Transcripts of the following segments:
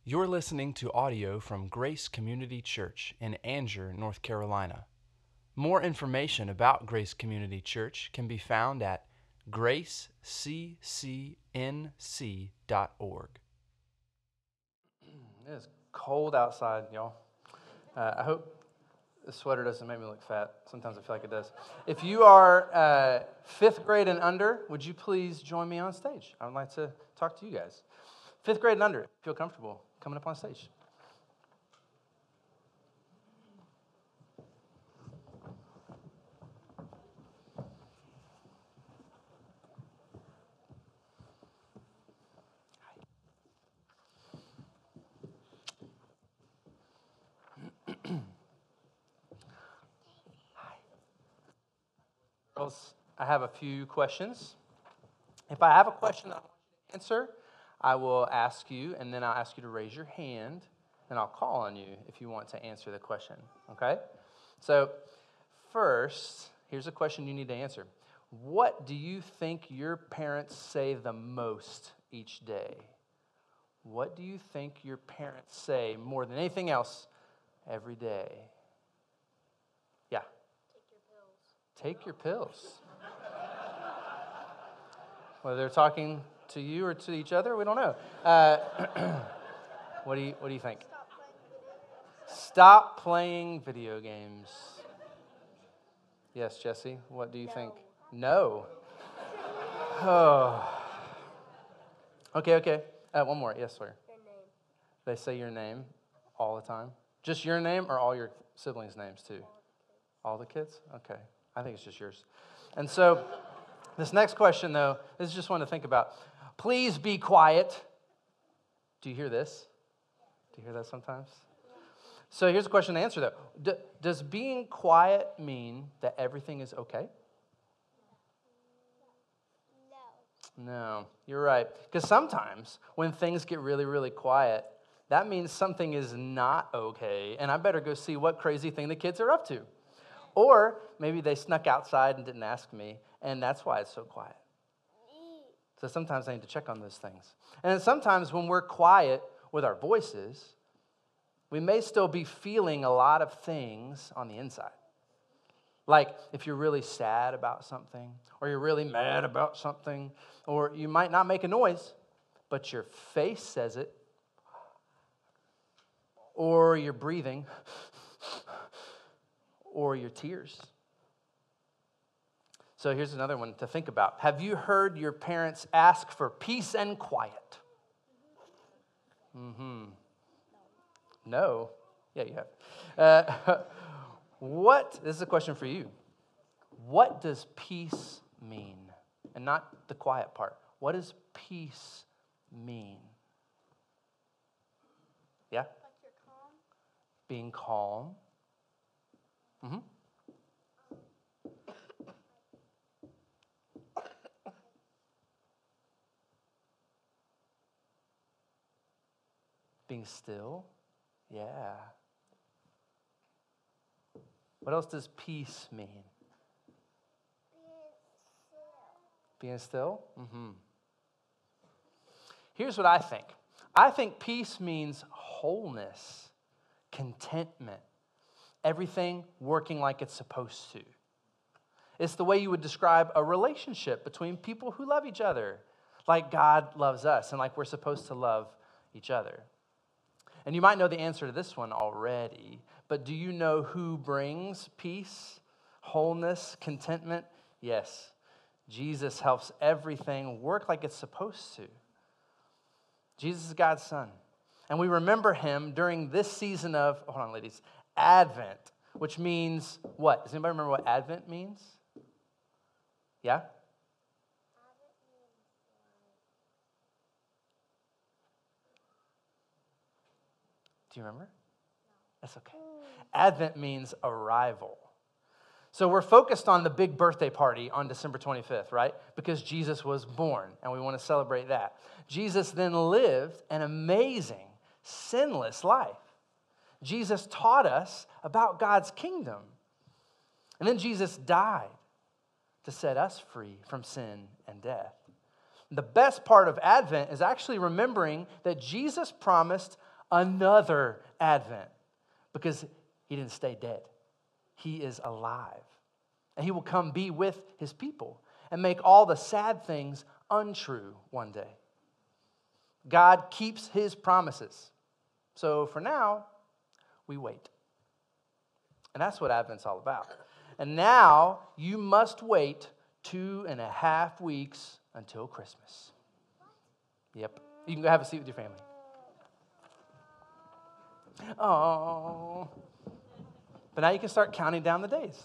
You're listening to audio from Grace Community Church in Anger, North Carolina. More information about Grace Community Church can be found at graceccnc.org. It is cold outside, y'all. I hope the sweater doesn't make me look fat. Sometimes I feel like it does. If you are fifth grade and under, would you please join me on stage? I would like to talk to you guys. Fifth grade and under, feel comfortable coming up on stage. Girls, I have a few questions. If I have a question that I want you to answer, I will ask you, and then I'll ask you to raise your hand, and I'll call on you if you want to answer the question, okay? So first, here's a question you need to answer. What do you think your parents say the most each day? What do you think your parents say more than anything else every day? Yeah. Take your pills. Whether they're talking to you or to each other, we don't know. What do you think? Stop playing video games. Yes, Jesse. What do you think? No. Oh. Okay. One more. Yes, sir. Your name. They say your name all the time. Just your name or all your siblings' names too? All the kids? Okay. I think it's just yours. And so, this next question, though, this is just one to think about. Please be quiet. Do you hear this? Do you hear that sometimes? So here's a question to answer, though. Does being quiet mean that everything is okay? No, you're right. Because sometimes when things get really, really quiet, that means something is not okay, and I better go see what crazy thing the kids are up to. Or maybe they snuck outside and didn't ask me, and that's why it's so quiet. So sometimes I need to check on those things. And then sometimes when we're quiet with our voices, we may still be feeling a lot of things on the inside. Like if you're really sad about something, or you're really mad about something, or you might not make a noise, but your face says it, or you're breathing, or your tears. So here's another one to think about. Have you heard your parents ask for peace and quiet? No. Yeah, you have. This is a question for you. What does peace mean? And not the quiet part. What does peace mean? Yeah? Like you're calm. Being calm. Being still. Yeah. What else does peace mean? Being still? Here's what I think. I think peace means wholeness, contentment, everything working like it's supposed to. It's the way you would describe a relationship between people who love each other, like God loves us and like we're supposed to love each other. And you might know the answer to this one already, but do you know who brings peace, wholeness, contentment? Yes, Jesus helps everything work like it's supposed to. Jesus is God's Son. And we remember him during this season of, hold on, ladies, Advent, which means what? Does anybody remember what Advent means? Yeah? Do you remember? No. That's okay. Advent means arrival. So we're focused on the big birthday party on December 25th, right? Because Jesus was born, and we want to celebrate that. Jesus then lived an amazing, sinless life. Jesus taught us about God's kingdom. And then Jesus died to set us free from sin and death. The best part of Advent is actually remembering that Jesus promised Another Advent, because he didn't stay dead. He is alive. And he will come be with his people and make all the sad things untrue one day. God keeps his promises. So for now, we wait. And that's what Advent's all about. And now you must wait 2.5 weeks until Christmas. Yep. You can go have a seat with your family. Oh. But now you can start counting down the days.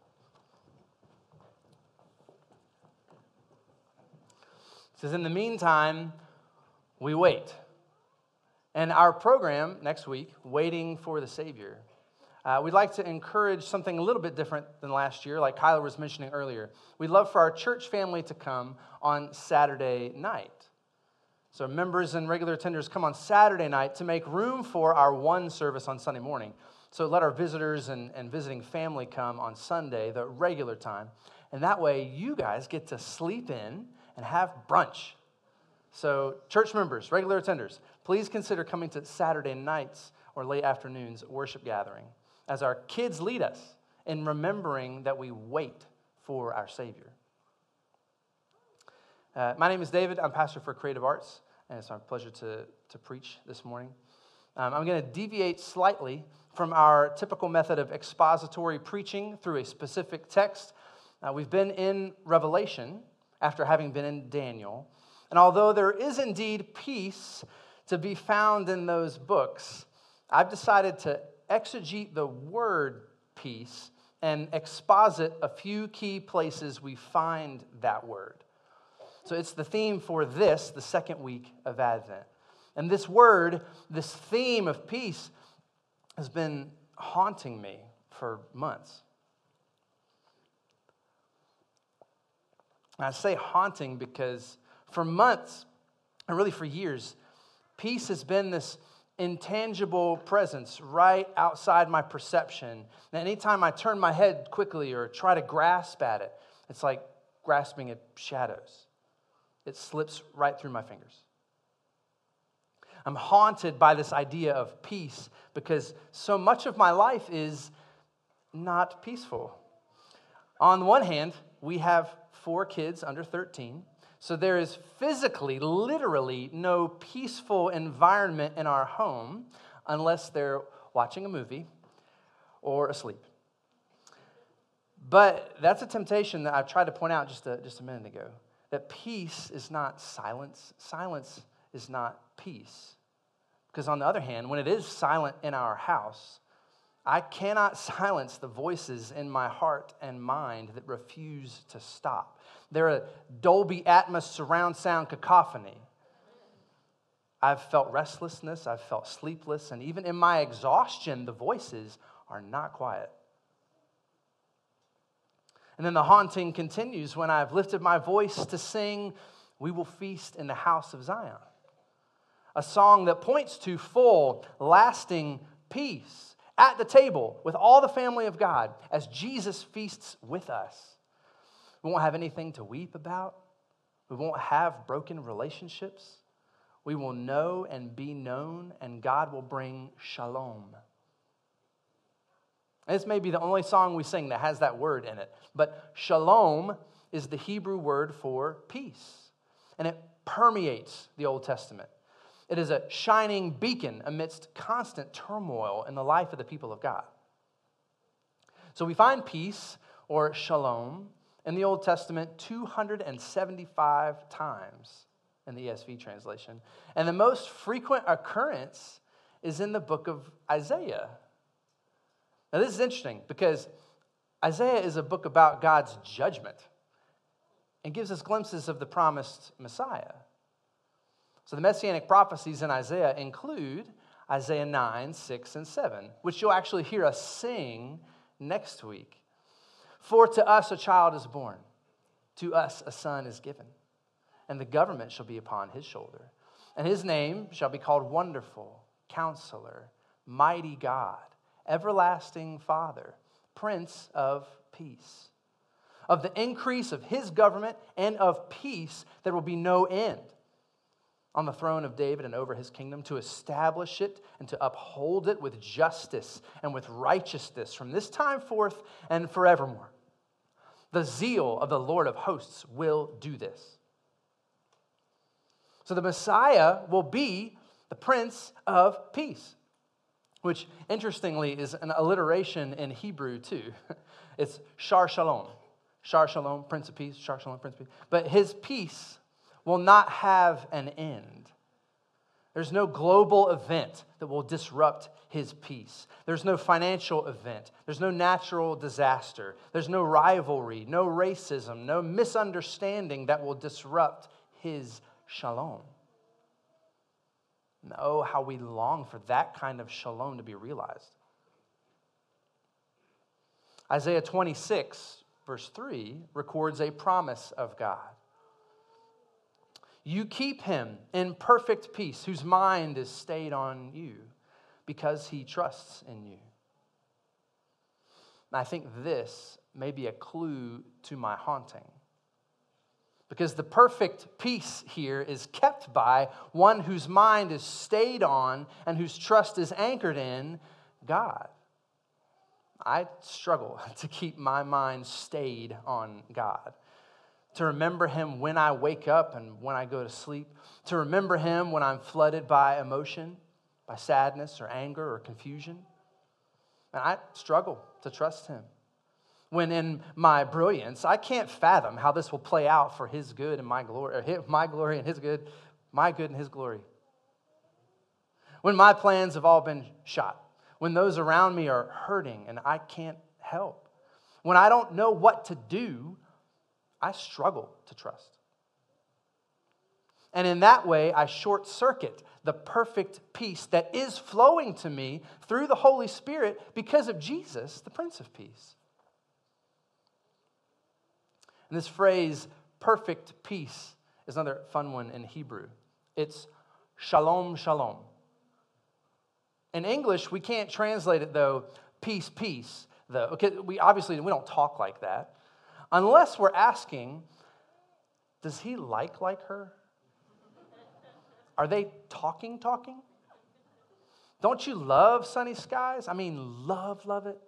It says, in the meantime, we wait. And our program next week, Waiting for the Savior, we'd like to encourage something a little bit different than last year, like Kyler was mentioning earlier. We'd love for our church family to come on Saturday night. So members and regular attenders come on Saturday night to make room for our one service on Sunday morning. So let our visitors and visiting family come on Sunday, the regular time. And that way you guys get to sleep in and have brunch. So church members, regular attenders, please consider coming to Saturday nights or late afternoons worship gathering as our kids lead us in remembering that we wait for our Savior. My name is David. I'm pastor for Creative Arts, and it's our pleasure to preach this morning. I'm going to deviate slightly from our typical method of expository preaching through a specific text. We've been in Revelation after having been in Daniel. And although there is indeed peace to be found in those books, I've decided to exegete the word peace and exposit a few key places we find that word. So it's the theme for this, the second week of Advent. And this word, this theme of peace, has been haunting me for months. And I say haunting because for months, and really for years, peace has been this intangible presence right outside my perception. And anytime I turn my head quickly or try to grasp at it, it's like grasping at shadows. It slips right through my fingers. I'm haunted by this idea of peace because so much of my life is not peaceful. On the one hand, we have 4 kids under 13, so there is physically, literally, no peaceful environment in our home unless they're watching a movie or asleep. But that's a temptation that I tried to point out just a minute ago, that peace is not silence. Silence is not peace. Because on the other hand, when it is silent in our house, I cannot silence the voices in my heart and mind that refuse to stop. They're a Dolby Atmos surround sound cacophony. I've felt restlessness, I've felt sleepless, and even in my exhaustion, the voices are not quiet. And then the haunting continues when I've lifted my voice to sing, "We Will Feast in the House of Zion," a song that points to full, lasting peace at the table with all the family of God as Jesus feasts with us. We won't have anything to weep about. We won't have broken relationships. We will know and be known, and God will bring shalom. This may be the only song we sing that has that word in it, but shalom is the Hebrew word for peace, and it permeates the Old Testament. It is a shining beacon amidst constant turmoil in the life of the people of God. So we find peace, or shalom, in the Old Testament 275 times in the ESV translation. And the most frequent occurrence is in the book of Isaiah. Now this is interesting because Isaiah is a book about God's judgment and gives us glimpses of the promised Messiah. So the messianic prophecies in Isaiah include Isaiah 9, 6, and 7, which you'll actually hear us sing next week. "For to us a child is born, to us a son is given, and the government shall be upon his shoulder. And his name shall be called Wonderful, Counselor, Mighty God, Everlasting Father, Prince of Peace. Of the increase of his government and of peace there will be no end. on the throne of David and over his kingdom, to establish it and to uphold it with justice and with righteousness from this time forth and forevermore. The zeal of the Lord of hosts will do this. So the Messiah will be the Prince of Peace, which interestingly is an alliteration in Hebrew too. It's Shar Shalom. Shar Shalom, Prince of Peace, Shar Shalom, Prince of Peace. But his peace will not have an end. There's no global event that will disrupt his peace. There's no financial event. There's no natural disaster. There's no rivalry, no racism, no misunderstanding that will disrupt his shalom. And oh, how we long for that kind of shalom to be realized. Isaiah 26, verse 3, records a promise of God. You keep him in perfect peace, whose mind is stayed on you, because he trusts in you. And I think this may be a clue to my haunting. Because the perfect peace here is kept by one whose mind is stayed on and whose trust is anchored in God. I struggle to keep my mind stayed on God. To remember him when I wake up and when I go to sleep. To remember him when I'm flooded by emotion, by sadness or anger or confusion. And I struggle to trust him. When in my brilliance, I can't fathom how this will play out for his good and my glory, or my glory and his good, my good and his glory. When my plans have all been shot. When those around me are hurting and I can't help. When I don't know what to do, I struggle to trust. And in that way, I short circuit the perfect peace that is flowing to me through the Holy Spirit because of Jesus, the Prince of Peace. And this phrase, perfect peace, is another fun one in Hebrew. It's shalom, shalom. In English, we can't translate it, though, peace, peace, though. Okay, we don't talk like that. Unless we're asking, does he like her? Are they talking? Don't you love sunny skies? I mean, love it.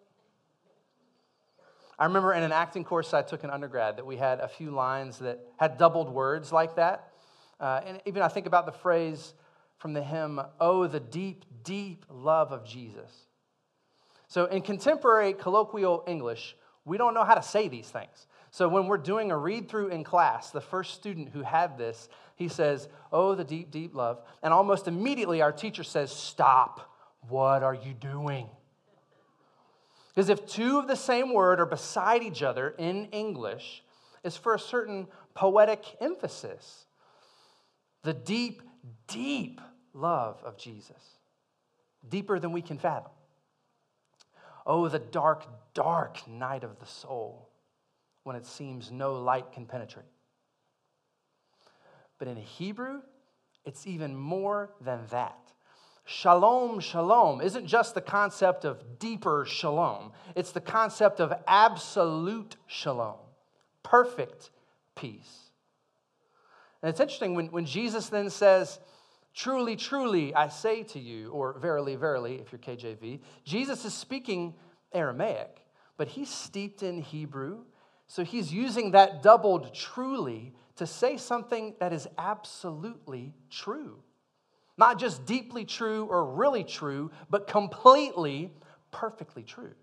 I remember in an acting course I took in undergrad that we had a few lines that had doubled words like that. And even I think about the phrase from the hymn, "Oh, the deep, deep love of Jesus." So in contemporary colloquial English, we don't know how to say these things. So when we're doing a read-through in class, the first student who had this, he says, "Oh, the deep, deep love." And almost immediately our teacher says, "Stop. What are you doing?" Because if two of the same word are beside each other in English, it's for a certain poetic emphasis. The deep, deep love of Jesus. Deeper than we can fathom. Oh, the dark, dark night of the soul, when it seems no light can penetrate. But in Hebrew, it's even more than that. Shalom, shalom isn't just the concept of deeper shalom. It's the concept of absolute shalom, perfect peace. And it's interesting when Jesus then says, "Truly, truly, I say to you," or "Verily, verily," if you're KJV, Jesus is speaking Aramaic, but he's steeped in Hebrew. So he's using that doubled truly to say something that is absolutely true. Not just deeply true or really true, but completely, perfectly true.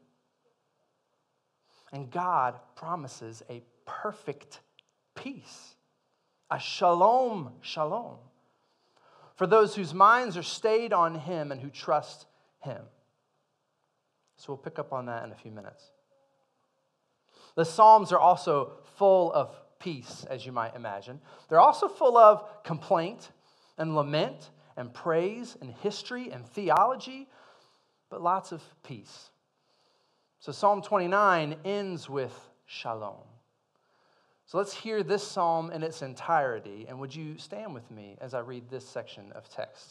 And God promises a perfect peace, a shalom, shalom, for those whose minds are stayed on him and who trust him. So we'll pick up on that in a few minutes. The Psalms are also full of peace, as you might imagine. They're also full of complaint and lament and praise and history and theology, but lots of peace. So Psalm 29 ends with shalom. So let's hear this psalm in its entirety, and would you stand with me as I read this section of text?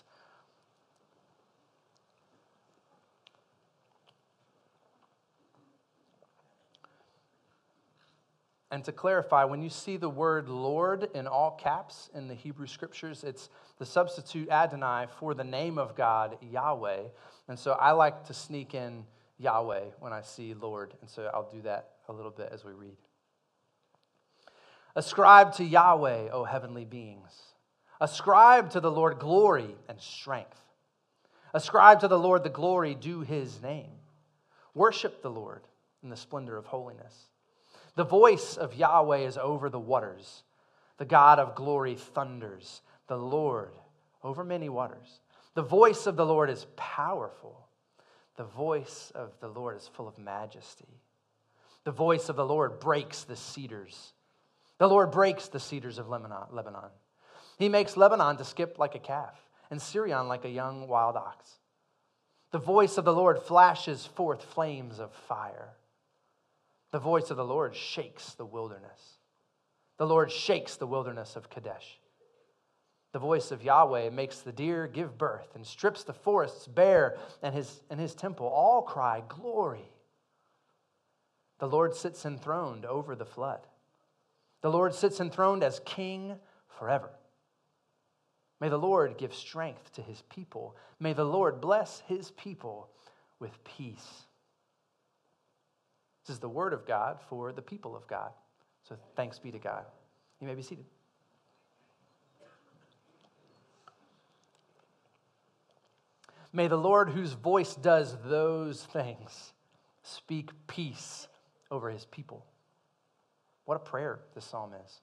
And to clarify, when you see the word Lord in all caps in the Hebrew scriptures, it's the substitute Adonai for the name of God, Yahweh. And so I like to sneak in Yahweh when I see Lord. And so I'll do that a little bit as we read. Ascribe to Yahweh, O heavenly beings. Ascribe to the Lord glory and strength. Ascribe to the Lord the glory due his name. Worship the Lord in the splendor of holiness. The voice of Yahweh is over the waters. The God of glory thunders. The Lord over many waters. The voice of the Lord is powerful. The voice of the Lord is full of majesty. The voice of the Lord breaks the cedars. The Lord breaks the cedars of Lebanon. He makes Lebanon to skip like a calf, and Syrian like a young wild ox. The voice of the Lord flashes forth flames of fire. The voice of the Lord shakes the wilderness. The Lord shakes the wilderness of Kadesh. The voice of Yahweh makes the deer give birth and strips the forests bare, and his temple all cry, glory. The Lord sits enthroned over the flood. The Lord sits enthroned as king forever. May the Lord give strength to his people. May the Lord bless his people with peace. This is the word of God for the people of God. So thanks be to God. You may be seated. May the Lord, whose voice does those things, speak peace over his people. What a prayer this psalm is.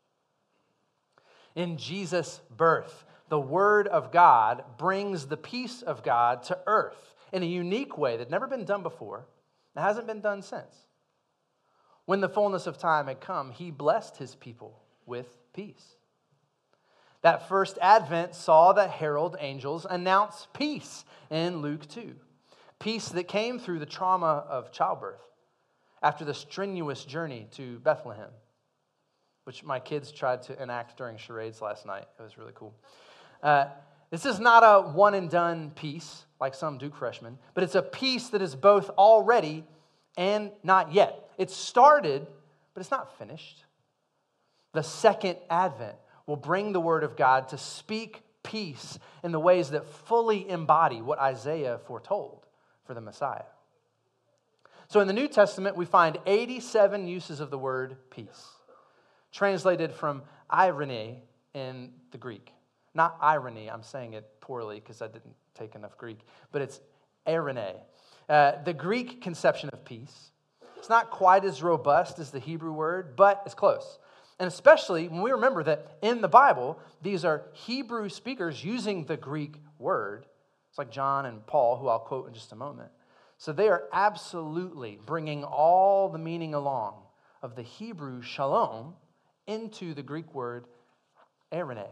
In Jesus' birth, the word of God brings the peace of God to earth in a unique way that never been done before. It hasn't been done since. When the fullness of time had come, he blessed his people with peace. That first advent saw the herald angels announce peace in Luke 2. Peace that came through the trauma of childbirth after the strenuous journey to Bethlehem, which my kids tried to enact during charades last night. It was really cool. This is not a one-and-done peace like some Duke freshmen, but it's a peace that is both already and not yet. It started, but it's not finished. The second advent will bring the word of God to speak peace in the ways that fully embody what Isaiah foretold for the Messiah. So in the New Testament, we find 87 uses of the word peace, translated from irene in the Greek. Not irony, I'm saying it poorly because I didn't take enough Greek, but it's eirene. The Greek conception of peace, it's not quite as robust as the Hebrew word, but it's close. And especially when we remember that in the Bible, these are Hebrew speakers using the Greek word. It's like John and Paul, who I'll quote in just a moment. So they are absolutely bringing all the meaning along of the Hebrew shalom into the Greek word eirene.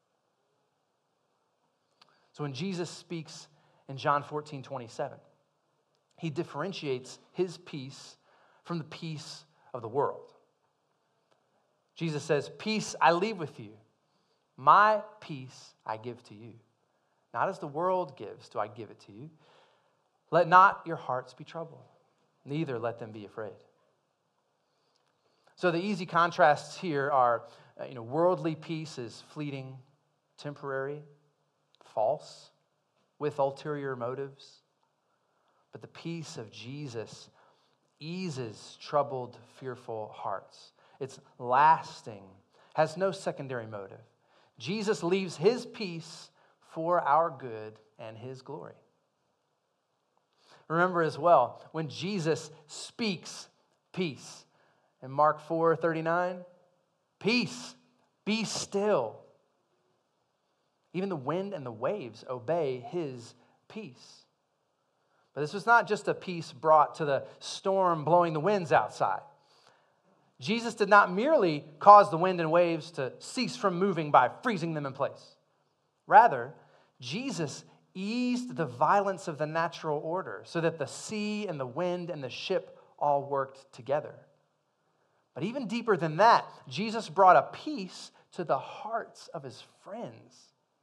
So when Jesus speaks in John 14:27, he differentiates his peace from the peace of the world. Jesus says, peace I leave with you. My peace I give to you. Not as the world gives do I give it to you. Let not your hearts be troubled, neither let them be afraid. So the easy contrasts here are, worldly peace is fleeting, temporary, false, with ulterior motives. But the peace of Jesus eases troubled, fearful hearts. It's lasting, has no secondary motive. Jesus leaves his peace for our good and his glory. Remember as well, when Jesus speaks peace, in Mark 4:39, peace, be still. Even the wind and the waves obey his peace. But this was not just a peace brought to the storm blowing the winds outside. Jesus did not merely cause the wind and waves to cease from moving by freezing them in place. Rather, Jesus eased the violence of the natural order so that the sea and the wind and the ship all worked together. But even deeper than that, Jesus brought a peace to the hearts of his friends.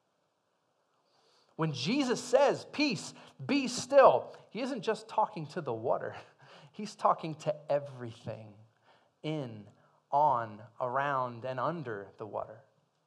When Jesus says, peace, be still, he isn't just talking to the water. He's talking to everything in on, around, and under the water.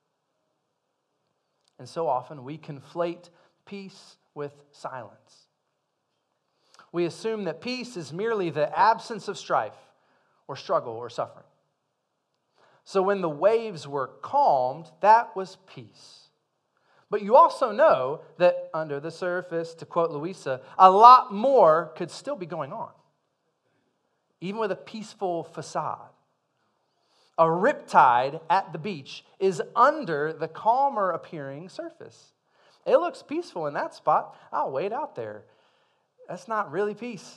And so often we conflate peace with silence. We assume that peace is merely the absence of strife or struggle or suffering. So when the waves were calmed, that was peace. But you also know that under the surface, to quote Louisa, a lot more could still be going on, even with a peaceful facade. A riptide at the beach is under the calmer appearing surface. It looks peaceful in that spot. I'll wait out there. That's not really peace.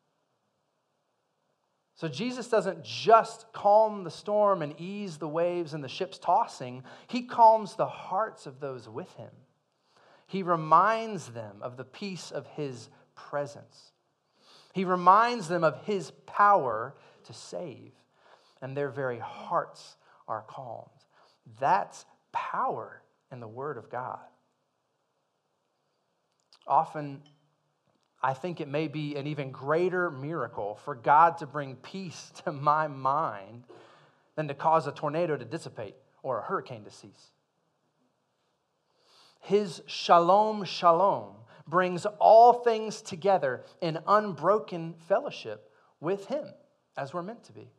So Jesus doesn't just calm the storm and ease the waves and the ship's tossing. He calms the hearts of those with him. He reminds them of the peace of his presence. He reminds them of his power to save. And their very hearts are calmed. That's power in the Word of God. Often, I think it may be an even greater miracle for God to bring peace to my mind than to cause a tornado to dissipate or a hurricane to cease. His shalom, shalom brings all things together in unbroken fellowship with him, as we're meant to be.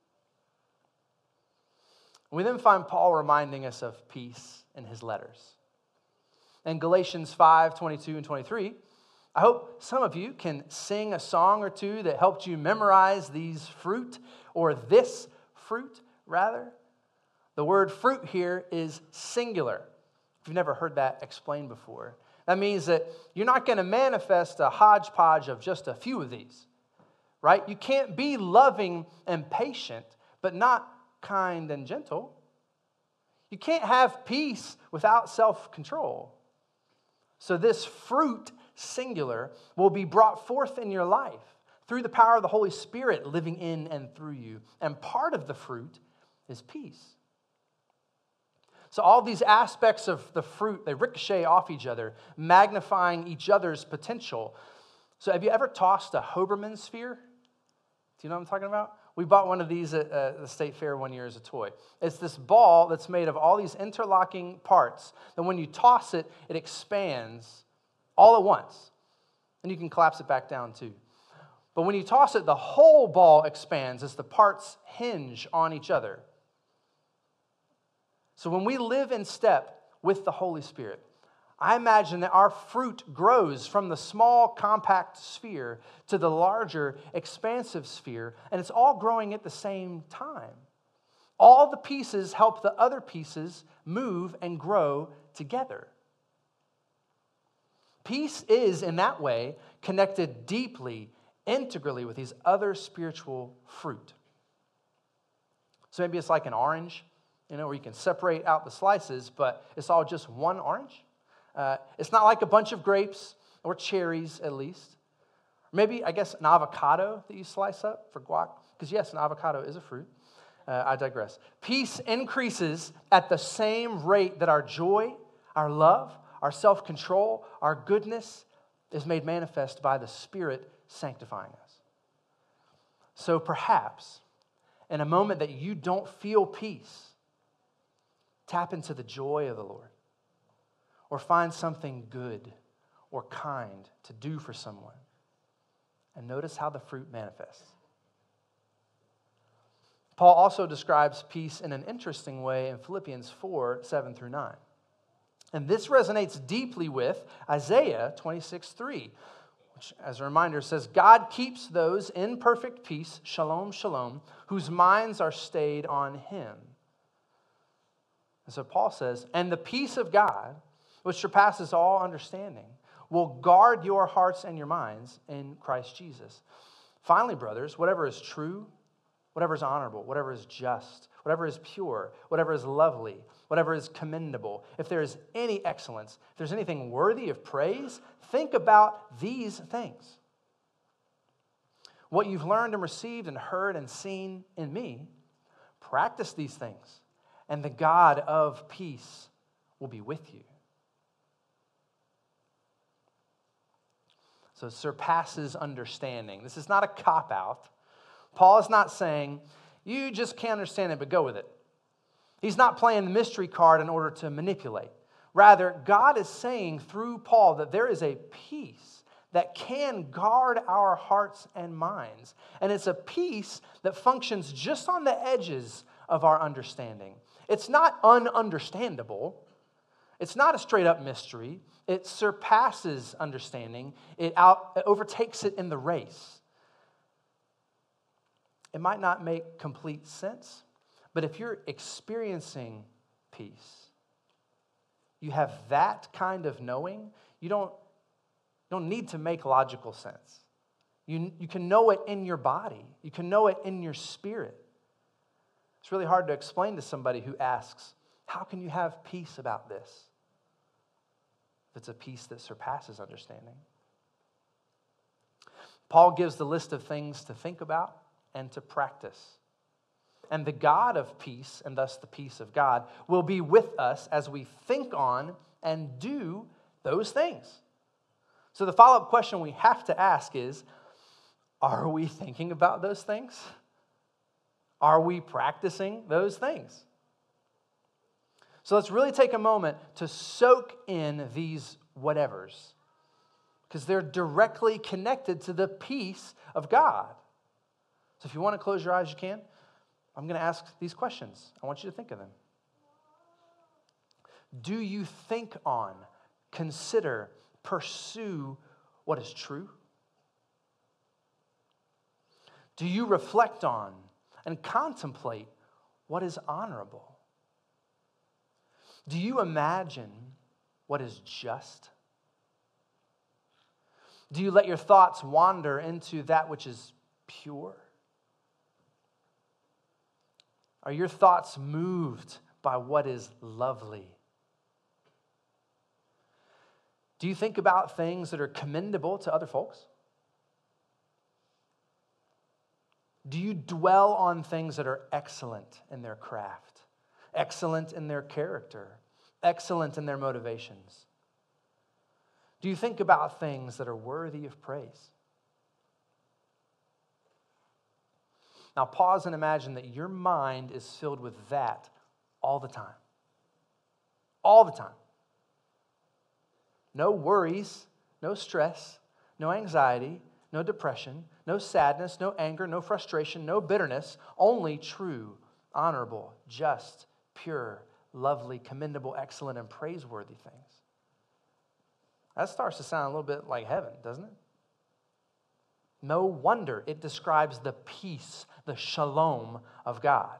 We then find Paul reminding us of peace in his letters. In Galatians 5, 22 and 23, I hope some of you can sing a song or two that helped you memorize these fruit, or this fruit, rather. The word fruit here is singular. If you've never heard that explained before, that means that you're not going to manifest a hodgepodge of just a few of these, right? You can't be loving and patient, but not kind and gentle. You can't have peace without self-control. So this fruit, singular, will be brought forth in your life through the power of the Holy Spirit living in and through you. And part of the fruit is peace. So all these aspects of the fruit, they ricochet off each other, magnifying each other's potential. So have you ever tossed a Hoberman sphere? Do you know what I'm talking about? We bought one of these at the state fair one year as a toy. It's this ball that's made of all these interlocking parts. And when you toss it, it expands all at once. And you can collapse it back down too. But when you toss it, the whole ball expands as the parts hinge on each other. So when we live in step with the Holy Spirit, I imagine that our fruit grows from the small, compact sphere to the larger, expansive sphere, and it's all growing at the same time. All the pieces help the other pieces move and grow together. Peace is, in that way, connected deeply, integrally with these other spiritual fruit. So maybe it's like an orange, where you can separate out the slices, but it's all just one orange. It's not like a bunch of grapes or cherries, at least. Maybe, I guess, an avocado that you slice up for guac. Because, yes, an avocado is a fruit. I digress. Peace increases at the same rate that our joy, our love, our self-control, our goodness is made manifest by the Spirit sanctifying us. So perhaps, in a moment that you don't feel peace, tap into the joy of the Lord. Or find something good or kind to do for someone. And notice how the fruit manifests. Paul also describes peace in an interesting way in Philippians 4, 7 through 9. And this resonates deeply with Isaiah 26, 3, which, as a reminder, says, God keeps those in perfect peace, shalom, shalom, whose minds are stayed on him. And so Paul says, and the peace of God, which surpasses all understanding, will guard your hearts and your minds in Christ Jesus. Finally, brothers, whatever is true, whatever is honorable, whatever is just, whatever is pure, whatever is lovely, whatever is commendable, if there is any excellence, if there's anything worthy of praise, think about these things. What you've learned and received and heard and seen in me, practice these things, and the God of peace will be with you. So surpasses understanding. This is not a cop-out. Paul is not saying You just can't understand it, but go with it. He's not playing the mystery card in order to manipulate. Rather, God is saying through Paul that there is a peace that can guard our hearts and minds. And it's a peace that functions just on the edges of our understanding. It's not ununderstandable. It's not a straight up mystery. It surpasses understanding. It overtakes it in the race. It might not make complete sense, but if you're experiencing peace, you have that kind of knowing, you don't need to make logical sense. You can know it in your body. You can know it in your spirit. It's really hard to explain to somebody who asks, how can you have peace about this? If it's a peace that surpasses understanding. Paul gives the list of things to think about and to practice. And the God of peace, and thus the peace of God, will be with us as we think on and do those things. So the follow-up question we have to ask is, are we thinking about those things? Are we practicing those things? So let's really take a moment to soak in these whatevers, because they're directly connected to the peace of God. So if you want to close your eyes, you can. I'm going to ask these questions. I want you to think of them. Do you think on, consider, pursue what is true? Do you reflect on and contemplate what is honorable? Do you imagine what is just? Do you let your thoughts wander into that which is pure? Are your thoughts moved by what is lovely? Do you think about things that are commendable to other folks? Do you dwell on things that are excellent in their craft, excellent in their character, excellent in their motivations? Do you think about things that are worthy of praise? Now pause and imagine that your mind is filled with that all the time. All the time. No worries, no stress, no anxiety, no depression, no sadness, no anger, no frustration, no bitterness, only true, honorable, just, pure, lovely, commendable, excellent, and praiseworthy things. That starts to sound a little bit like heaven, doesn't it? No wonder it describes the peace, the shalom of God.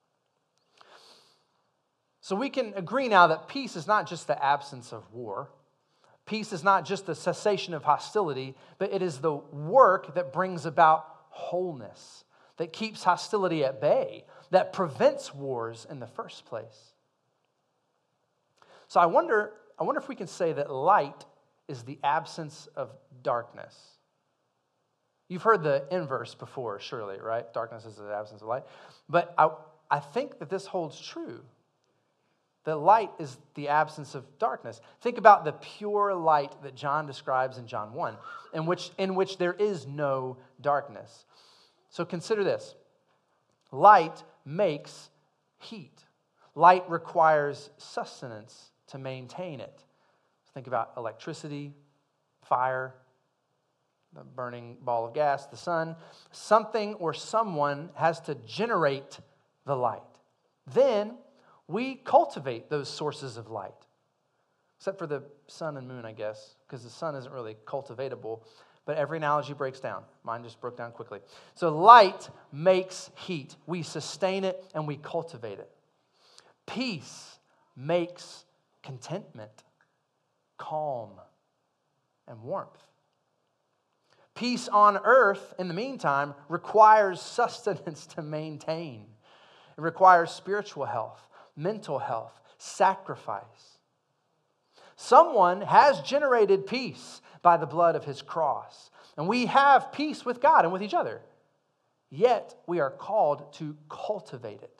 So we can agree now that peace is not just the absence of war. Peace is not just the cessation of hostility, but it is the work that brings about wholeness, that keeps hostility at bay, that prevents wars in the first place. So I wonder if we can say that light is the absence of darkness. You've heard the inverse before, surely, right? Darkness is the absence of light. But I think that this holds true. That light is the absence of darkness. Think about the pure light that John describes in John 1, in which there is no darkness. So consider this. Light makes heat. Light requires sustenance to maintain it. Think about electricity, fire, the burning ball of gas, the sun. Something or someone has to generate the light. Then we cultivate those sources of light. Except for the sun and moon, I guess, because the sun isn't really cultivatable. But every analogy breaks down. Mine just broke down quickly. So light makes heat. We sustain it and we cultivate it. Peace makes contentment, calm, and warmth. Peace on earth, in the meantime, requires sustenance to maintain. It requires spiritual health, mental health, sacrifice. Someone has generated peace by the blood of his cross. And we have peace with God and with each other. Yet we are called to cultivate it.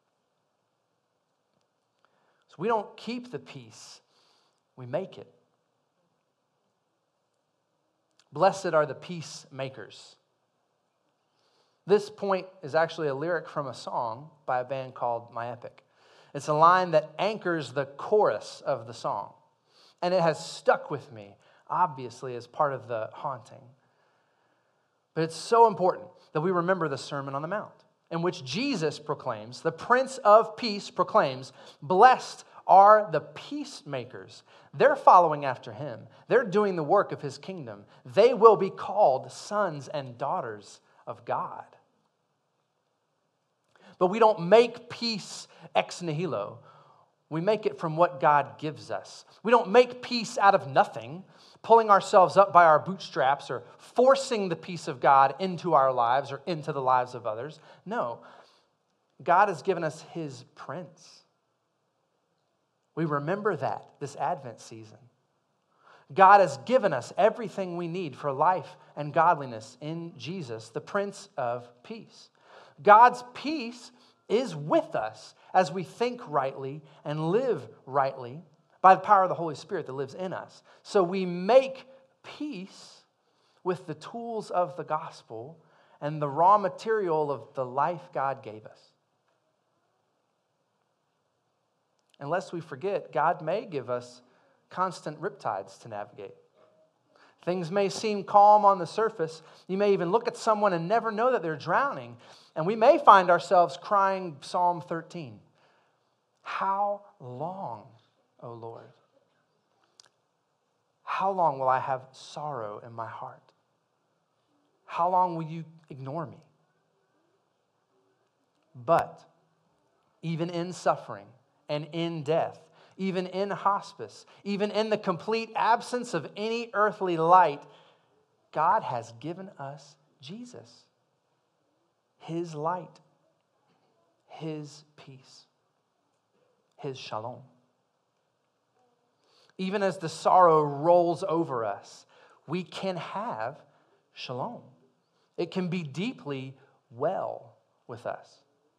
So we don't keep the peace, we make it. Blessed are the peacemakers. This point is actually a lyric from a song by a band called My Epic. It's a line that anchors the chorus of the song. And it has stuck with me, obviously, as part of the haunting. But it's so important that we remember the Sermon on the Mount, in which Jesus proclaims, the Prince of Peace proclaims, blessed are the peacemakers. They're following after him. They're doing the work of his kingdom. They will be called sons and daughters of God. But we don't make peace ex nihilo. We make it from what God gives us. We don't make peace out of nothing, pulling ourselves up by our bootstraps or forcing the peace of God into our lives or into the lives of others. No, God has given us his Prince. We remember that this Advent season. God has given us everything we need for life and godliness in Jesus, the Prince of Peace. God's peace is with us as we think rightly and live rightly by the power of the Holy Spirit that lives in us. So we make peace with the tools of the gospel and the raw material of the life God gave us. And lest we forget, God may give us constant riptides to navigate. Things may seem calm on the surface. You may even look at someone and never know that they're drowning. And we may find ourselves crying Psalm 13. How long, O Lord? How long will I have sorrow in my heart? How long will you ignore me? But even in suffering and in death, even in hospice, even in the complete absence of any earthly light, God has given us Jesus, his light, his peace, his shalom. Even as the sorrow rolls over us, we can have shalom. It can be deeply well with us.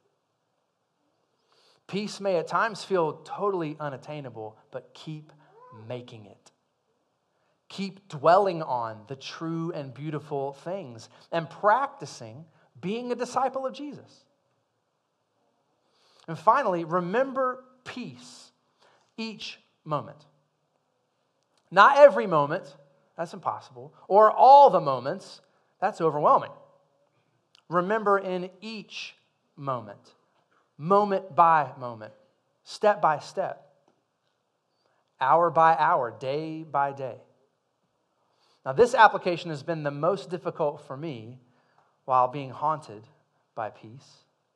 Peace may at times feel totally unattainable, but keep making it. Keep dwelling on the true and beautiful things and practicing being a disciple of Jesus. And finally, remember peace each moment. Not every moment, that's impossible, or all the moments, that's overwhelming. Remember in each moment. Moment by moment, step by step, hour by hour, day by day. Now, this application has been the most difficult for me while being haunted by peace.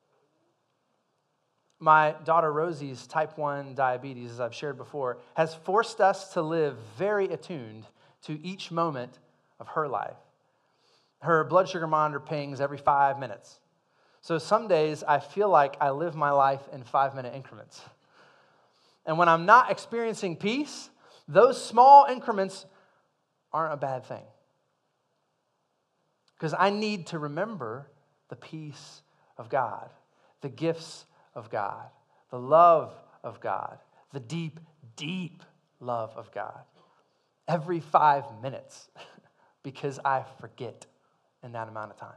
My daughter Rosie's type 1 diabetes, as I've shared before, has forced us to live very attuned to each moment of her life. Her blood sugar monitor pings every 5 minutes. So some days I feel like I live my life in 5-minute increments. And when I'm not experiencing peace, those small increments aren't a bad thing. Because I need to remember the peace of God, the gifts of God, the love of God, the deep, deep love of God. Every 5 minutes, because I forget in that amount of time.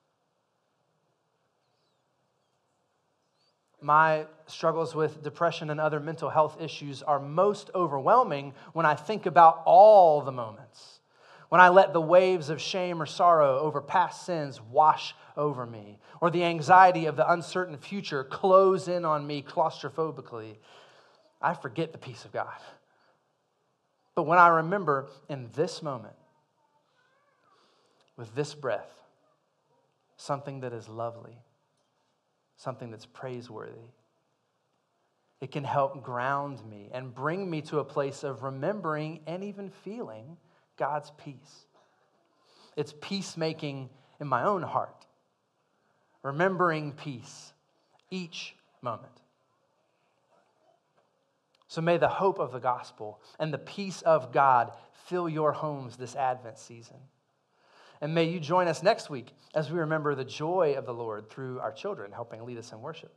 My struggles with depression and other mental health issues are most overwhelming when I think about all the moments. When I let the waves of shame or sorrow over past sins wash over me, or the anxiety of the uncertain future close in on me claustrophobically, I forget the peace of God. But when I remember in this moment, with this breath, something that is lovely, something that's praiseworthy, it can help ground me and bring me to a place of remembering and even feeling God's peace. It's peacemaking in my own heart, remembering peace each moment. So may the hope of the gospel and the peace of God fill your homes this Advent season. And may you join us next week as we remember the joy of the Lord through our children helping lead us in worship.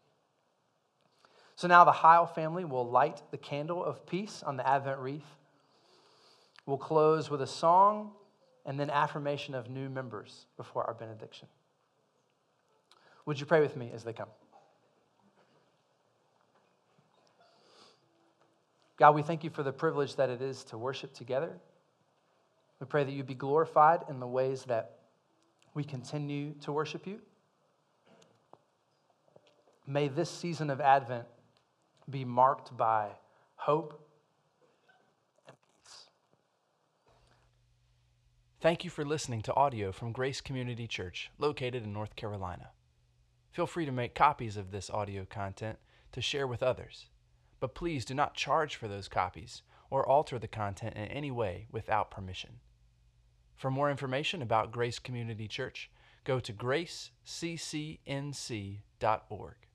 So now the Heil family will light the candle of peace on the Advent wreath. We'll close with a song and then affirmation of new members before our benediction. Would you pray with me as they come? God, we thank you for the privilege that it is to worship together. We pray that you be glorified in the ways that we continue to worship you. May this season of Advent be marked by hope and peace. Thank you for listening to audio from Grace Community Church, located in North Carolina. Feel free to make copies of this audio content to share with others, but please do not charge for those copies or alter the content in any way without permission. For more information about Grace Community Church, go to graceccnc.org.